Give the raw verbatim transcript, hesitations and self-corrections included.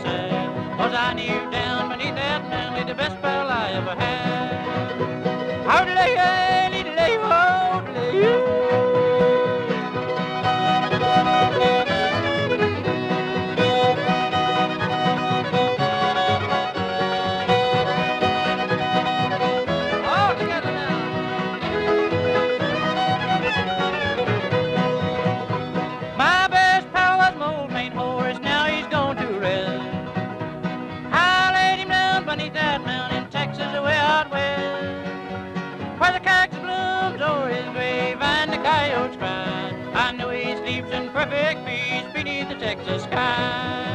sad, 'cause I knew down beneath that mountain the best pal I ever had. Howdy-lay, lay, howdy-lay. Beneath that mountain in Texas, away out west, where the cactus blooms o'er his grave and the coyotes cry. I know he sleeps in perfect peace beneath the Texas sky.